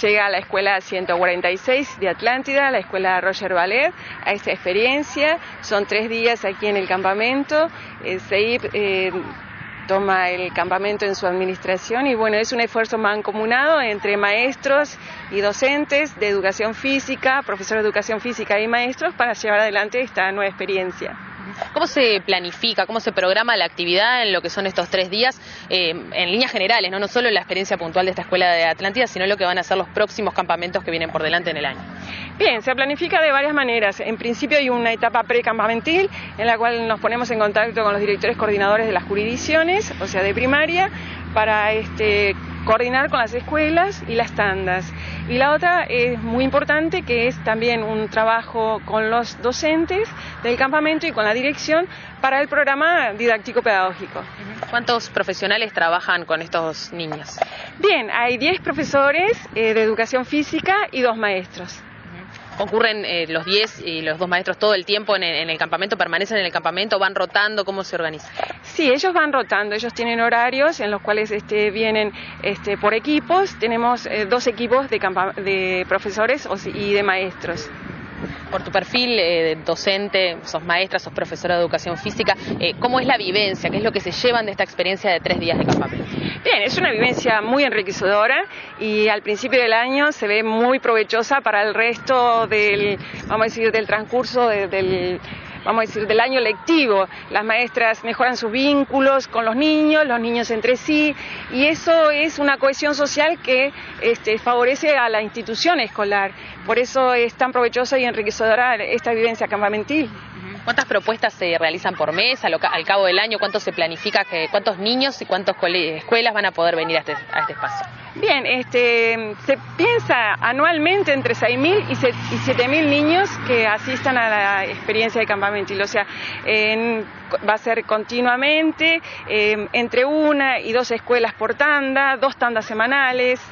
llega a la escuela 146 de Atlántida, a la escuela Roger Ballet, a esta experiencia. Son 3 días aquí en el campamento. CEIP toma el campamento en su administración y bueno, es un esfuerzo mancomunado entre maestros y docentes de educación física, profesores de educación física y maestros para llevar adelante esta nueva experiencia. ¿Cómo se planifica, cómo se programa la actividad en lo que son estos 3 días, en líneas generales, no solo la experiencia puntual de esta escuela de Atlántida, sino lo que van a ser los próximos campamentos que vienen por delante en el año? Bien, se planifica de varias maneras. En principio hay una etapa precampamentil en la cual nos ponemos en contacto con los directores coordinadores de las jurisdicciones, o sea, de primaria, para coordinar con las escuelas y las tandas. Y la otra es muy importante, que es también un trabajo con los docentes del campamento y con la dirección para el programa didáctico-pedagógico. ¿Cuántos profesionales trabajan con estos niños? Bien, hay 10 profesores de educación física y 2 maestros. ¿Concurren los 10 y los 2 maestros todo el tiempo en el campamento? ¿Permanecen en el campamento? ¿Van rotando? ¿Cómo se organiza? Sí, ellos van rotando. Ellos tienen horarios en los cuales vienen por equipos. Tenemos 2 equipos de profesores y de maestros. Por tu perfil docente, sos maestra, sos profesora de educación física, ¿cómo es la vivencia? ¿Qué es lo que se llevan de esta experiencia de 3 días de campamento? Bien, es una vivencia muy enriquecedora y al principio del año se ve muy provechosa para el resto del transcurso del año lectivo. Las maestras mejoran sus vínculos con los niños entre sí, y eso es una cohesión social que favorece a la institución escolar. Por eso es tan provechosa y enriquecedora esta vivencia campamentil. ¿Cuántas propuestas se realizan por mes al cabo del año? ¿Cuánto se planifica? ¿Cuántos niños y cuántas escuelas van a poder venir a este espacio? Bien, se piensa anualmente entre 6.000 y 7.000 niños que asistan a la experiencia de campamentil. O sea, va a ser continuamente entre 1 y 2 escuelas por tanda, 2 tandas semanales.